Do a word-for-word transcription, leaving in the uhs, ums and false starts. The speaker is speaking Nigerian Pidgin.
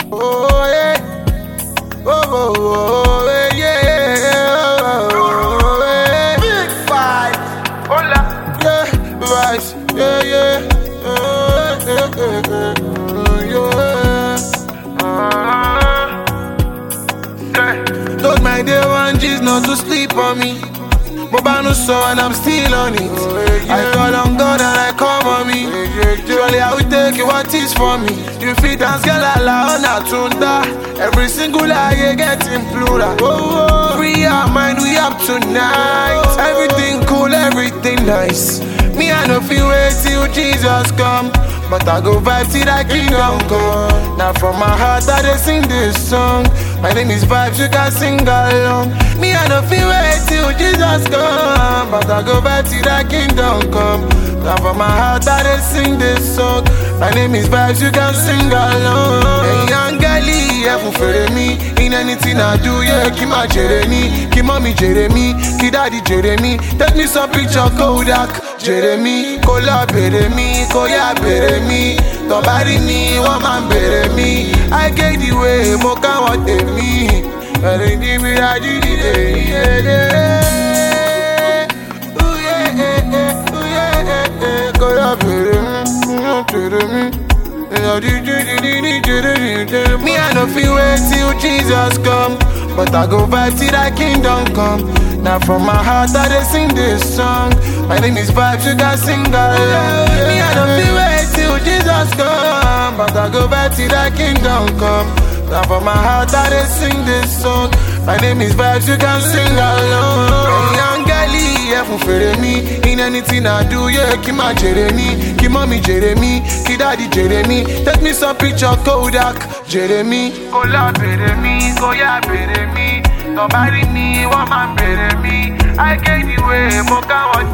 Oh yeah, oh oh oh yeah, oh, oh, yeah. Big fight, hola, yeah, vibes, yeah yeah, oh, yeah, yeah, yeah. Told my day one G's not to sleep on me. But no so and I'm still on it. Oh, yeah. I call on God and I come on me. Yeah, yeah, yeah. Surely I will take you what is for me. You fit dance girl ala on a tunda. Every single lie get in plural. Oh, oh. Free our mind we up tonight. Oh, oh. Everything cool, everything nice. Me I no feel wait till Jesus come, but I go vibe till that kingdom come. Now from my heart I dey sing this song. My name is Vibes, you can sing along. Me I no feel wait till Jesus come, but I go vibe till that kingdom come. Now from my heart I dey sing this song. My name is Vibes, you can sing along. Hey young girlie, heaven for me. In anything I do, yeah, keep my Jeremy, keep mommy Jeremy, keep daddy Jeremy. Take me some picture Kodak, Jeremy, collab Jeremy, koya Jeremy. Nobody me, one man better me. I get the way, mo can want me. I didn't give me that you did, yeah, yeah. Ooh yeah, yeah, yeah, ooh yeah, yeah, yeah. Collab Jeremy, me I no feel wait till Jesus come, but I go vibe till that kingdom come. Now from my heart I dey sing this song. My name is Vibes, you can sing along. Me I no feel wait till Jesus come, but I go vibe till that kingdom come. Now from my heart I dey sing this song. My name is Vibes, you can sing along. Hey young girlie, heaven for me. In anything I do, yeah, keep my Jeremy, keep mommy Jeremy, keep daddy Jeremy. Take me some picture Kodak, Jeremy. Kola Jeremy, koya Jeremy. Nobody me, one man better me. I get the way, mo can